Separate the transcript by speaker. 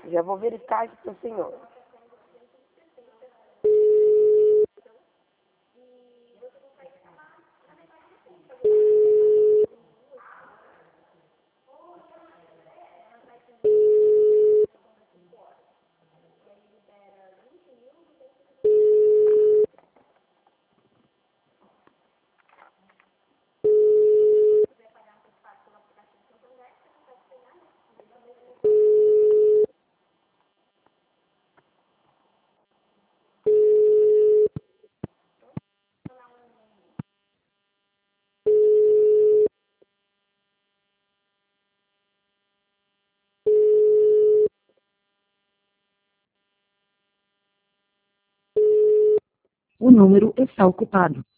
Speaker 1: Já vou verificar aqui para o senhor.
Speaker 2: O número está ocupado.